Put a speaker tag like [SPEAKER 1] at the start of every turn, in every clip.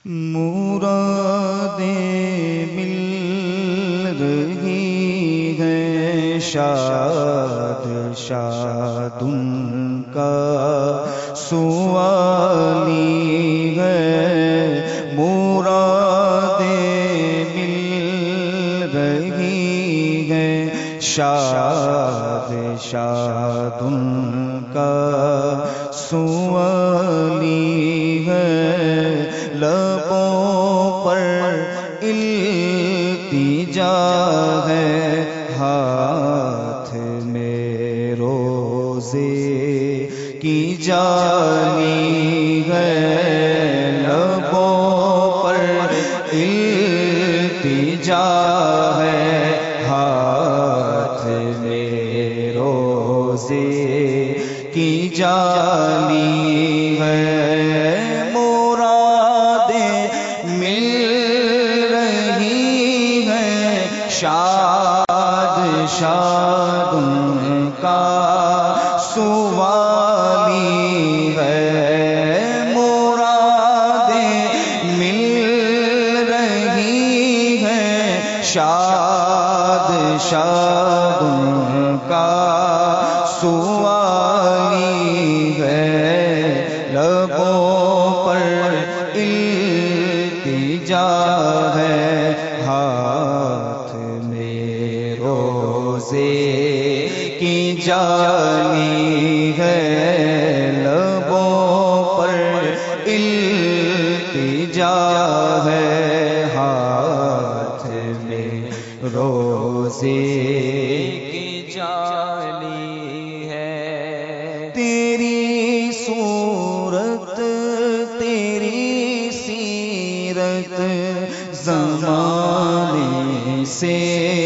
[SPEAKER 1] مرادیں مل رہی ہیں، شاد شاد ان کا سوالی ہے، مرادیں مل رہی ہیں، شاد شاد ان کا سوالی ہے، لبوں پر التجا ہے، ہاتھ میں روزے کی جالی ہے، لبوں پر التجا ہے، ہاتھ میں روزے کی جالی ہے، شاد شاد ان کا سوالی ہے، مرادیں مل رہی ہیں، شاد شاد ان کا سوالی ہے، لبوں پر التجا ہے، ہاتھ روزے کی جالی ہے، لبوں پر التجا ہے، ہاتھ میں روزے کی جالی ہے، تیری صورت تیری سیرت زمانے سے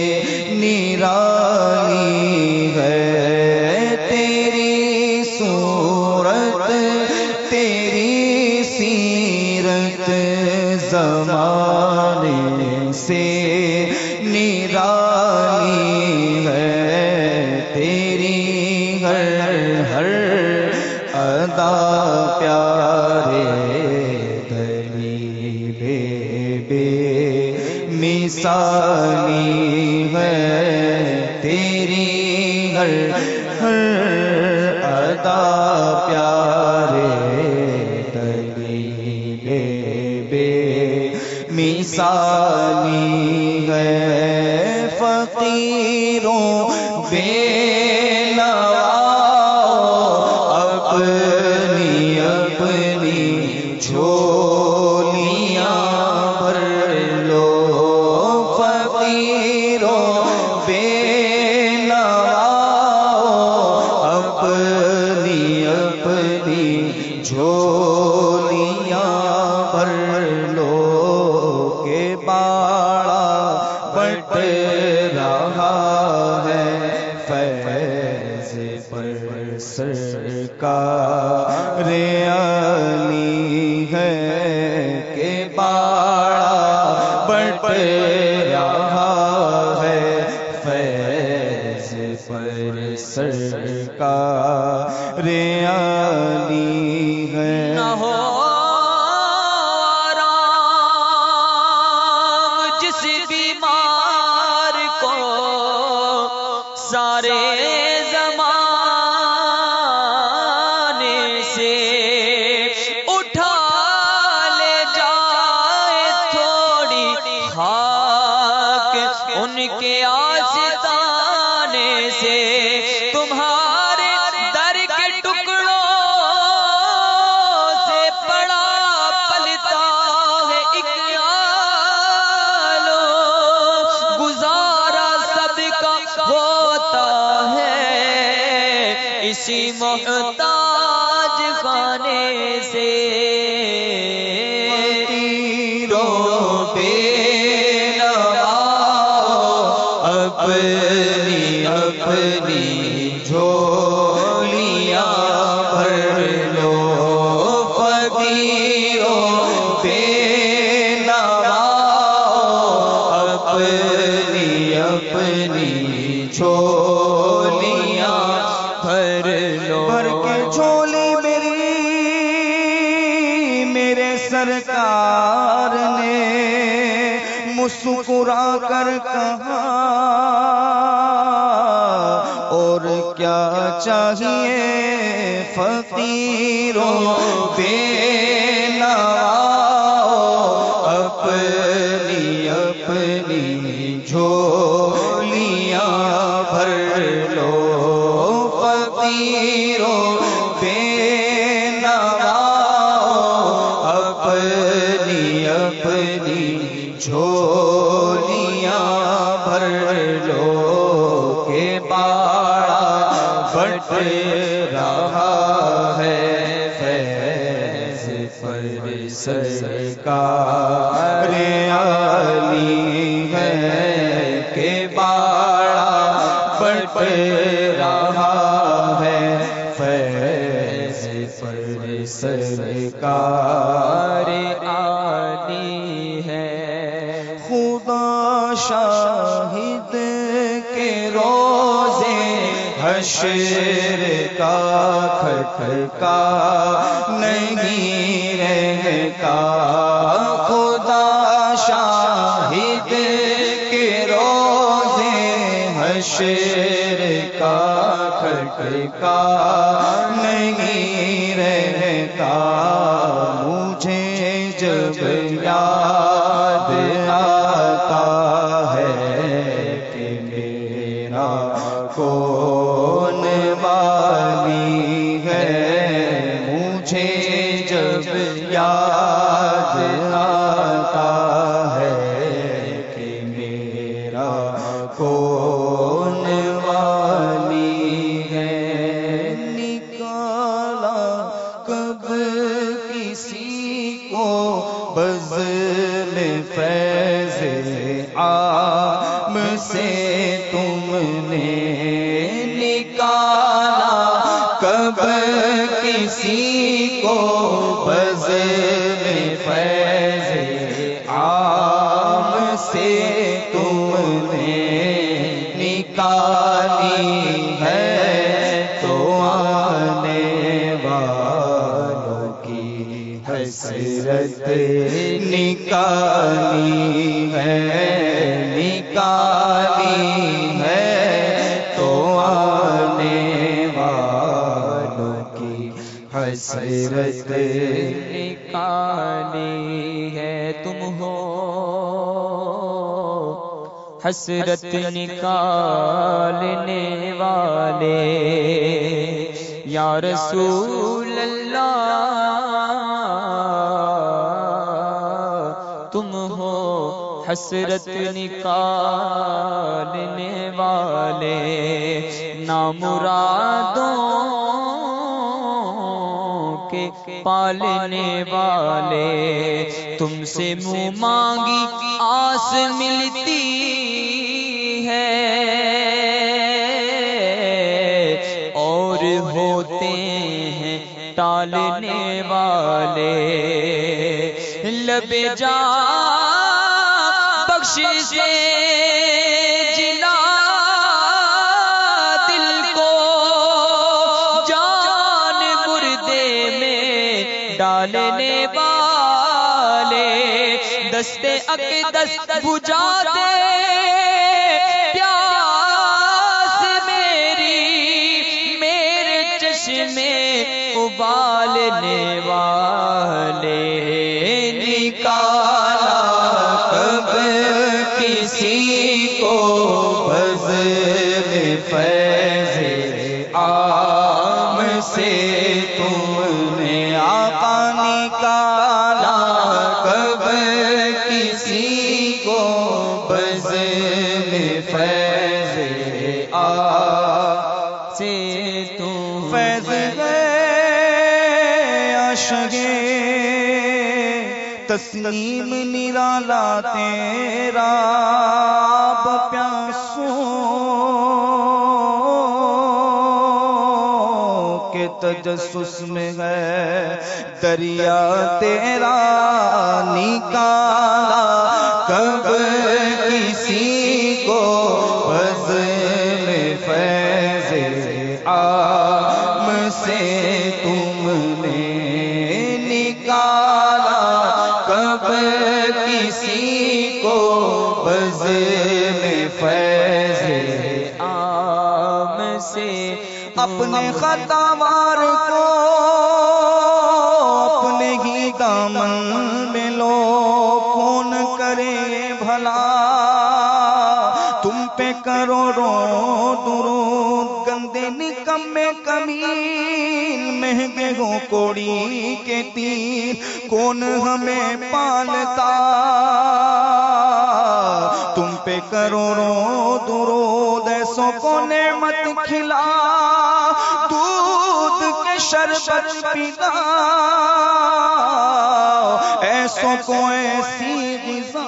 [SPEAKER 1] نرالی ہے، تیری صورت تیری سیرت زمانے سے نرالی ہے، تیری ہر ادا پیارے دلیل بے مثالی ہے، تیری ہر ادا پیارے دلیل بے مثالی ہے، فقیروں بے اپنی اپنی جھولیاں بھر لو، فقیروں بے اپنی اپنی جھولیاں بھر لو، کہ باڑا بٹ رہا ہے فیض پر سرکار علی ہے، کہ باڑا بٹ رہا ہے فیض پر سرکار علی ہے، نہ ہو آرام جس بیمار کو سارے زمانے سے اٹھا لے جائے تھوڑی خاک ان کے آستانے سے، تمہارے در کے ٹکڑوں سے پڑا پلتا ہے ایک آلو، گزارا سب کا ہوتا ہے اسی محتاج خانے سے، فقیروں بے اپنی اپنی جھولیاں بھر لو، فقیروں بے اپنی اپنی جھولیاں بھر لو، بھر کے جھولی میری میرے سرکار
[SPEAKER 2] سرکار نے مسکرا کر کہا اور کیا چاہیے فقیروں بے نواؤ اپنی اپنی جھولیاں بھر لو فقیروں بے نواؤ اپنی اپنی جھولیاں بھر لو کہ باڑا بٹ رہا ہے فیض پر سرکار عالی ہے کہ باڑا بٹ رہا ہے فیض پر سرکار عالی ہے خدا شاہد کے روزے حشر کا کھٹکا نہیں رہتا خدا شاہد کے روزے حشر کا کھٹکا نہیں رہتا مجھے جب یاد آتا ہے کہ میرا کون والی ہے مجھے جب یاد آتا ہے کہ میرا کون والی ہے نکالا کب کسی کو بزم فیض عام سے تم نے نکالا کب کسی کو بزم فیض عام سے تم نے نکالی ہے تو آنے والوں کی حسرت نکالی ہے تو آنے والوں کی حسرت نکالی ہے تم ہو حسرت نکالنے والے یا رسول اللہ تم ہو حسرت نکالنے والے نامرادوں کے پالنے والے تم سے منہ مانگی آس ملتی ہے اور ہوتے ہیں ٹالنے والے لب جا بخش سے جلا دل کو جان مردے میں ڈالنے والے دستے اقدس بجھاتے پیاس میری میرے چشمے ابالنے والے نکالا کب کسی کو بزم فیض عام سے تم نے آقا نکالا کب کسی کو بزم فیض عام سے تم فیض عاشقے تسلیم نرالا تیرا پیاسوں کے تجسس میں ہے دریا تیرا نکالا کب کسی کو بزم فیض عام سے تم نے نکالا کب کسی کو بزم فیض عام سے اپنے خطاوار کو اپنے ہی دامن میں لو، کون کرے بھلا تم پہ کروڑوں درود، گندے نکمے کمین مہنگے ہو کوڑی کے تیر، کون ہمیں پالتا تم پہ کروڑوں درود، ایسوں کو نعمت کھلا دودھ کے شربت پلا، ایسوں کو ایسی غذا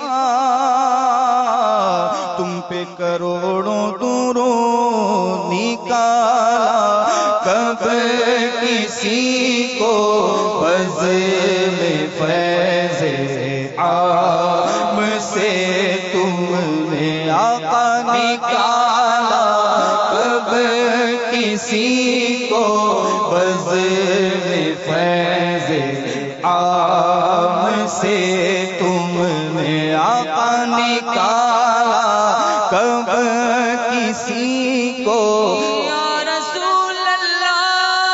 [SPEAKER 2] تم پہ کروڑوں درود نکالا، کب کسی کو بزم فیض عام سے تم نے آقا نکالا، کب کسی کو بزم فیض عام سے تم نے آقا نکالا، کب کسی کو
[SPEAKER 1] یا رسول اللہ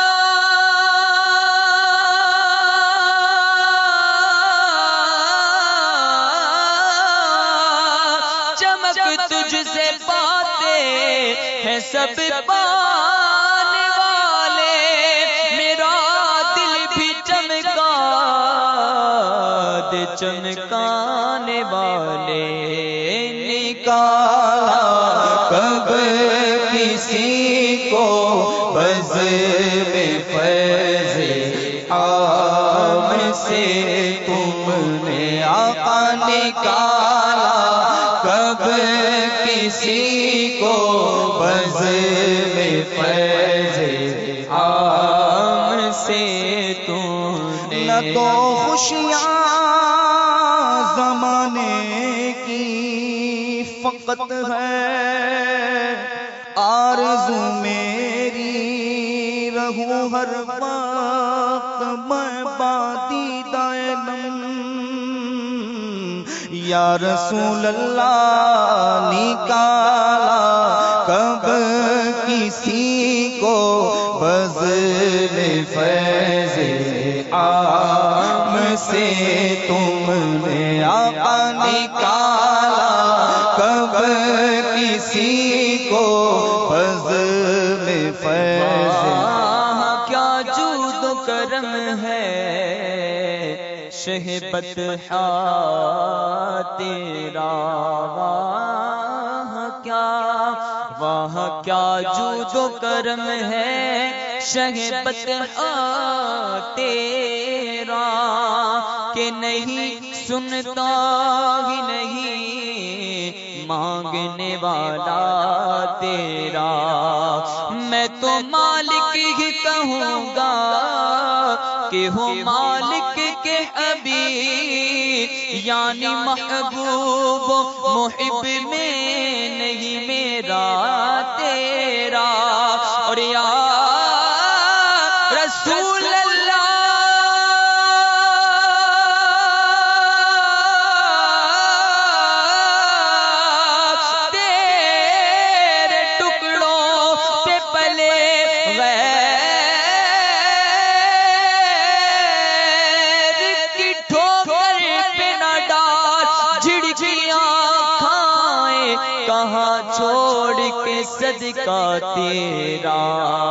[SPEAKER 1] چمک تجھ سے پاتے ہیں سب پانے والے، میرا دل بھی چمکا دے چمکانے والے،
[SPEAKER 2] نکالا کب کسی کو بزم فیض عام سے تم نے آقا نکالا، کب کسی کو بزم فیض عام سے تم نے، نہ تو خوشیاں زمانے کی فقط ہے آرزو میری، رہوں ہر وقت میں بادیدہ علم، یا رسول اللہ نکالا کب کسی کو بزم فیض عام سے تم نے آقا نکالا، کب کسی کو بزم فیض،
[SPEAKER 1] کیا جود و کرم ہے شہبت تیرا، واہ کیا جود و کرم ہے شہبت تیرا، کہ نہیں سنتا ہی نہیں مانگنے والا تیرا، میں تو مالک ہی کہوں گا کہ ہو مالک کے حبیب، یعنی محبوب محب میں نہیں میرا تیرا، اور یا رسول اللہ تیرے ٹکڑوں سے پلے غیر کی ٹھوکر پہ نہ ڈال، جھڑکیاں کھائے کہاں چھوڑ کے صدقہ تیرا،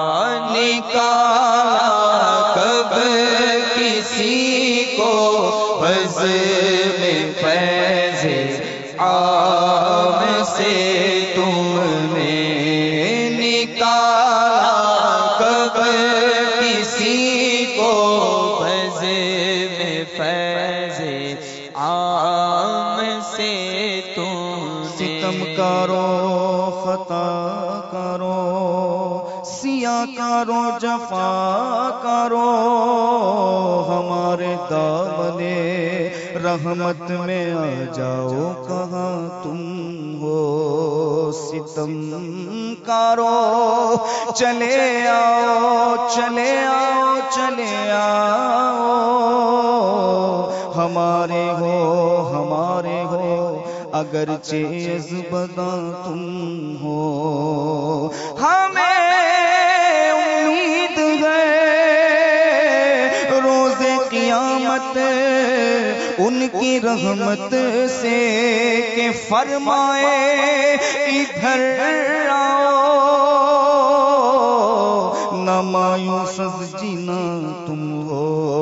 [SPEAKER 2] نکالا کب کسی کو بزم فیض عام سے تم نے نکالا، کب کسی کو
[SPEAKER 1] بزم فیض عام سے تم نے،
[SPEAKER 2] ستم کرو خطا کرو سیاہ کرو جفا کرو، ہمارے دامن رحمت میں آ جاؤ، کہاں تم ہو ستم کرو، چلے آؤ چلے آؤ چلے آؤ، ہمارے ہو ہو ہمارے ہو اگرچہ ازبداں تم ہو ہمیں امید ہے روز قیامت ان کی رحمت سے کہ فرمائے ادھر آؤ نہ مایوس جینا تم ہو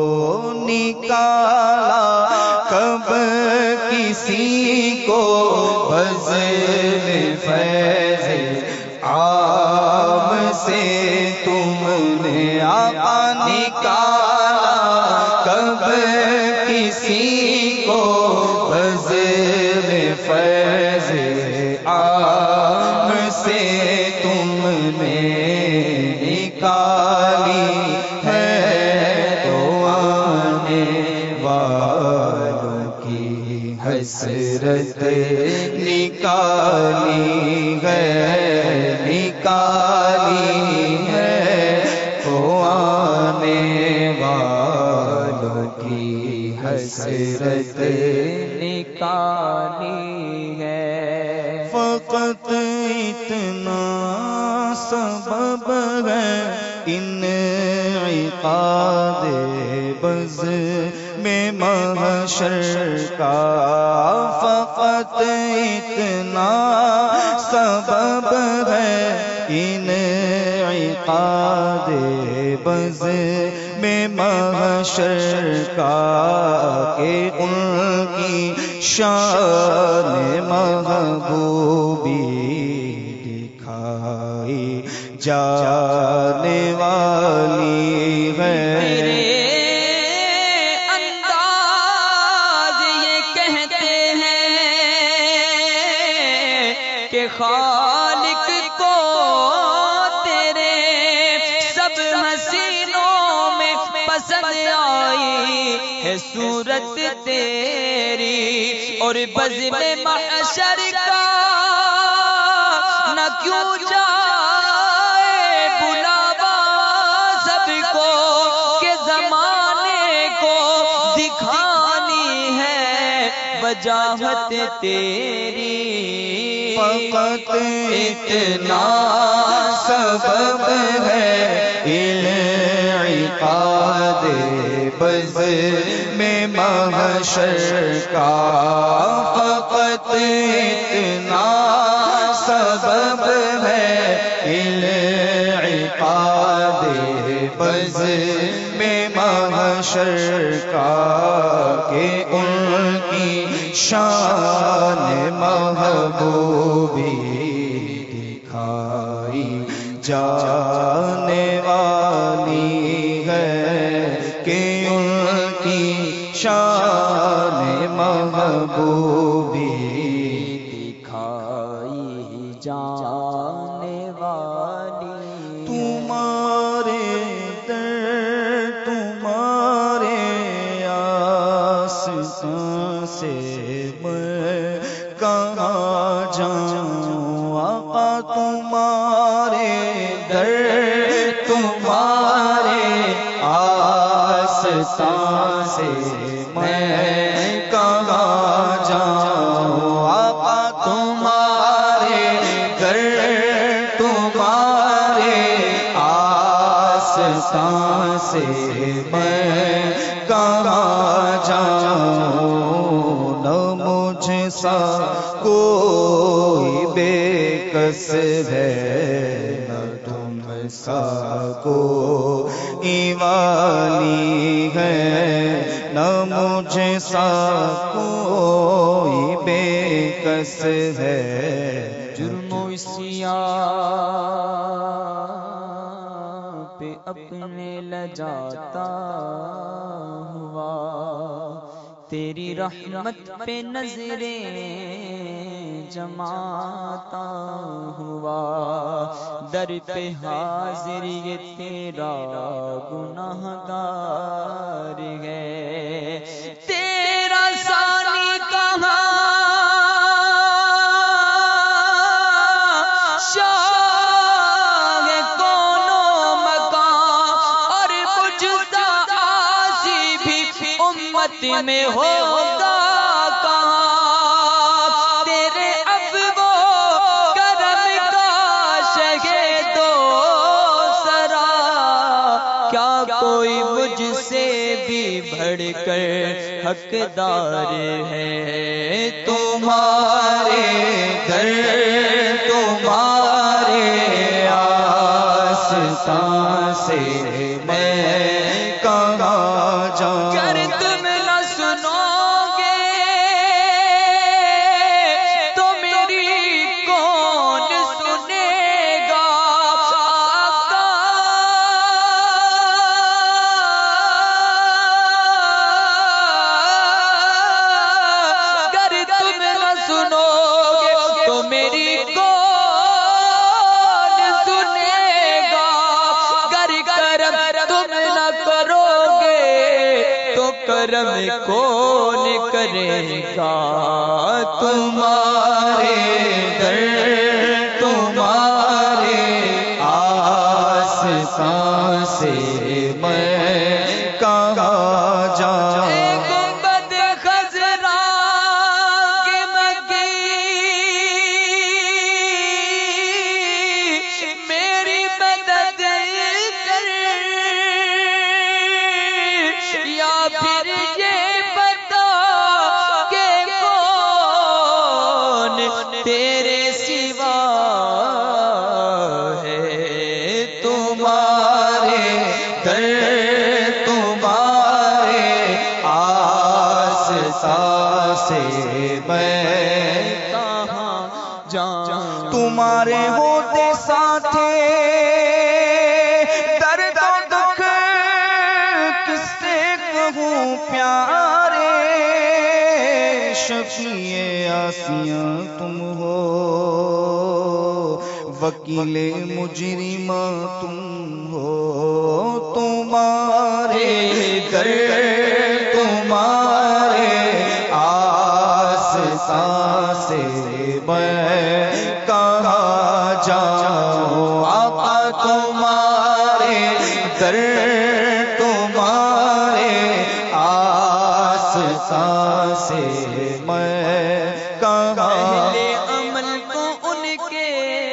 [SPEAKER 2] نکالا کب کسی کو بزم فیض عام سے تم نے آقا نکالا کب کسی کو بزم فیض عام سے تم نے نکالی ہے تو آنے والوں کی حسرت نکالی ہے تو آنے والوں کی حسرت
[SPEAKER 1] نکالی ہے
[SPEAKER 2] فقط اتنا سبب ہے انعقاد بز میں محشر کا فقط اتنا سبب ہے انعقاد بز میں محشر کا کہ ان کی شان محبوبی دکھائی جانے والی ہے
[SPEAKER 1] خالق کو تیرے سب حسینوں میں پسند آئی ہے صورت تیری اور بزم محشر کا نہ کیوں جائے بلاوا سب کو کہ زمانے کو دکھانی ہے وجاہت تیری
[SPEAKER 2] فقط اتنا سبب ہے انعقاد بز میں محشر کا فقط اتنا سبب ہے انعقاد بز میں محشر کا کہ ان کی شان محبوبی دکھائی جانے والی ہے کہ ان کی شان محبوبی
[SPEAKER 1] دکھائی جانے والی
[SPEAKER 2] تمہارے در تمہارے آستان سے کہاں جاؤں آقا تمہارے در تمہارے آستان سے میں کہاں جاؤں آقا تمہارے در تمہارے آستان سے میں کہاں جاؤں نہ مجھ سا کوئی بے کس ہے نہ تم سا کوئی والی ہے نہ مجھ سا کوئی بے کس ہے
[SPEAKER 1] جرم و عصیان پہ اپنے لجاتا ہوا تیری رحمت پہ نظریں جماتا ہوا در پہ حاضر یہ تیرا گناہگار ہے تیرا ثانی کہاں شاہ کون و مکان اور مجھتا آسی بھی امت میں ہوگا بڑھ کر حقدار ہے تمہارے در تمہارے
[SPEAKER 2] آستان سے میں کہاں جاؤں
[SPEAKER 1] گر تم نہ سنو گے تو میری کون سنے گا آقا گر تم نہ سنو گے تو میری کون سنے گا گر کرم تم نہ کرو گے تو کرم کون کرے گا
[SPEAKER 2] تمہارے در تمہارے آستان سے میں کہاں جاؤں
[SPEAKER 1] گنبد خضرا کے مکی میری مدد کر یا پھر یہ بتا کہ کون تیرے سوا ہے
[SPEAKER 2] تمہارے در تمہارے آستان سے میں
[SPEAKER 1] کہاں جاؤں
[SPEAKER 2] تمہارے ہوتے ساتھے درد و دکھ کس سے کہوں پیارے شفیع آسیاں تم ہو وکیل مجرمہ تم ہو تمہارے در تمہارے آستان سے میں کہاں جاؤں آقا تمہارے در تمہارے آستان سے میں کہاں
[SPEAKER 1] پہلے عمل کو ان کے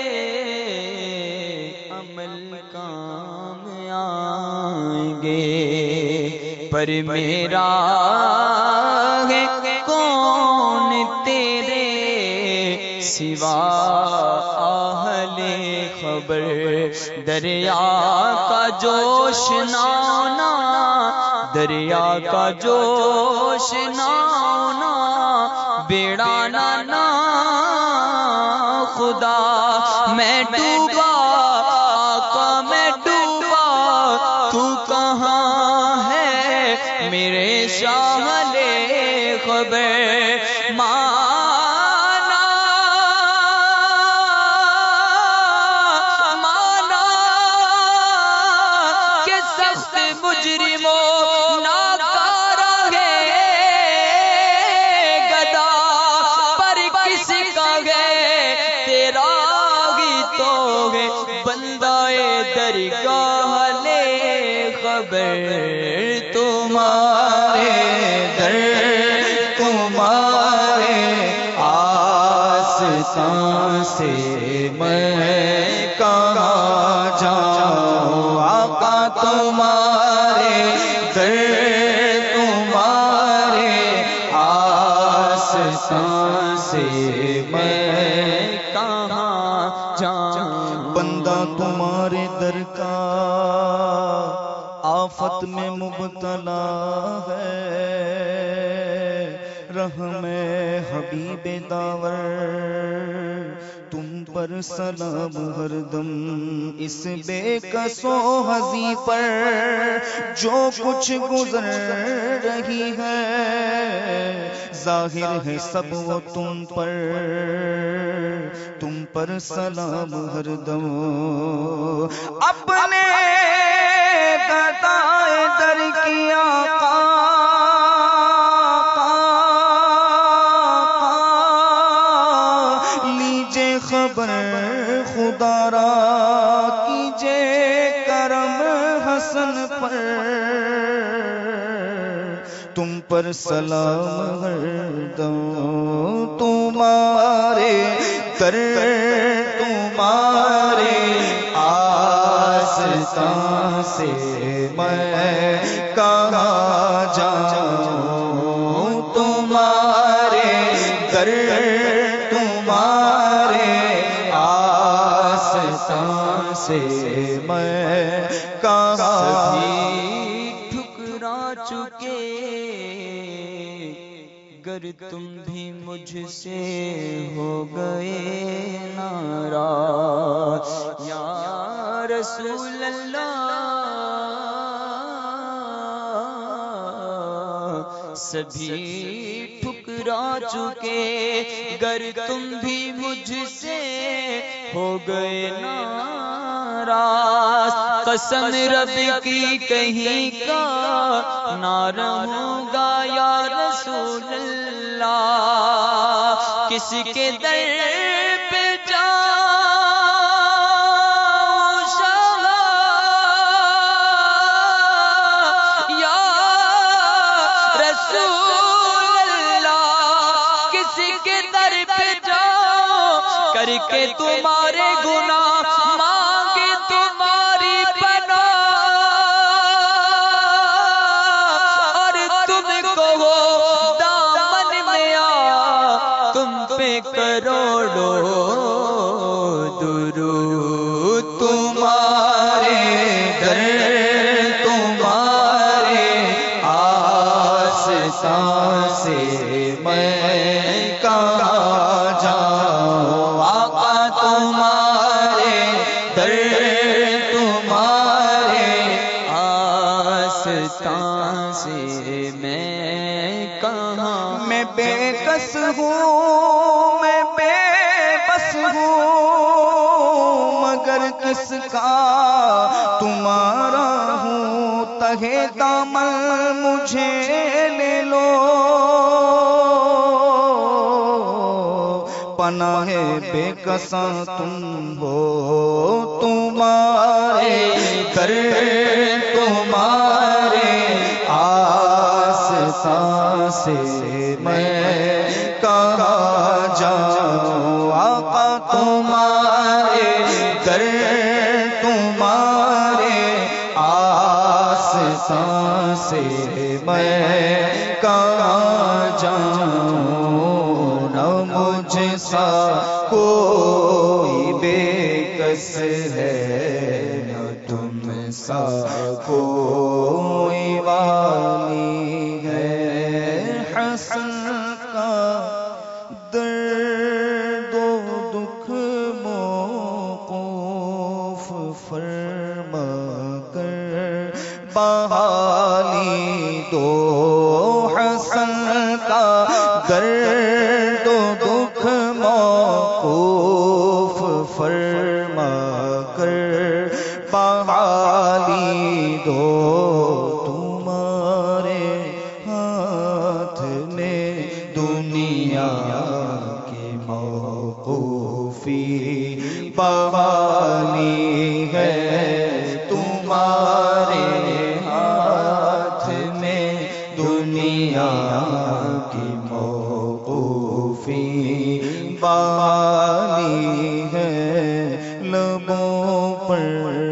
[SPEAKER 1] عمل کام آئیں گے پر میرا ہے کون تیرے سوا اہل خبر دریا کا جوش نانا دریا کا جوش نانا بیڑا نانا خدا میں ڈوبا آقا میں ڈوبا تو کہاں ہے میرے شاہ لے خبر مانا مانا کہ سخت مجرموں ناکارہ ہے گدا پر کس کا ہے تیرا ہی تو ہے بندہ درگاہ لے خبر
[SPEAKER 2] تمہارے در تمہارے آستان سے میں کہاں جاؤں آقا تمہارے در تمہارے آستان سے میں
[SPEAKER 1] کہاں جاؤں
[SPEAKER 2] بندہ تمہارے در کا آفت میں مبتلا ہے رحم حبیب داور تم پر سلام ہر دم اس بے کسو ہزی پر جو کچھ گزر رہی ہے ظاہر ہے سب وہ تم پر سلام ہر دم اپنے گدائے در کی آقا لیجے خبر خدا را کیجے کرم حسن پر تم پر سلام ہر دم تمہارے در تمہارے آستان سے میں کہاں جاؤں در تمہارے آستان سے میں کہاں
[SPEAKER 1] ٹھکرا چکے گر تم بھی مجھ سے ہو گئے ناراض یا رسول اللہ سبھی ٹھکرا چکے گر تم بھی مجھ سے ہو گئے ناراض قسم رب کی کہیں کا نہ رہوں گا یا رسول اللہ کس کے در پہ جاؤں شاہ یا رسول اللہ کس کے در پہ جاؤں کر کے تمہارے گناہ مانگے تمہاری پناہ اور تم کو وہ دامن میں آ تم پہ کروڑوں درود
[SPEAKER 2] تمہارے در تمہارے آستان سے میں کہاں جاؤں آقا تمہارے در تمہارے
[SPEAKER 1] آستان سے میں کہاں
[SPEAKER 2] میں بے کس ہوں میں بے بس ہوں مگر کس کا تمہارا ہوں تہے دامن مجھے لے لو پناہ بے کساں تم ہو تمہارے در تمہارے آستان سے میں کہاں جاؤں آقا تمہارے در تمہارے آستان سے میں کہاں جاؤں نہ مجھ سا کوئی بے کس ہے نہ تم سا کوئی والی ہے حسن کا درد و دکھ موقوف فرما کر بحالی دو حسن کا درد و دکھ موقوف فرما کر بحالی دو تمہارے ہاتھ میں دنیا کی موقوفی بحالی ہے تمہارے ہاتھ میں دنیا کی موقوفی بحالی ہے لبوں پر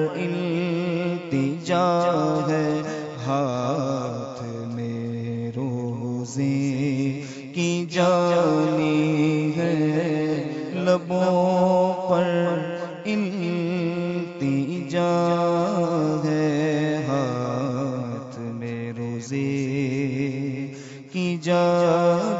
[SPEAKER 2] التجا ہے ہاتھ میں روزے کی جانی ہے لبوں پر التجا ہے ہاتھ میں روزے کی جانی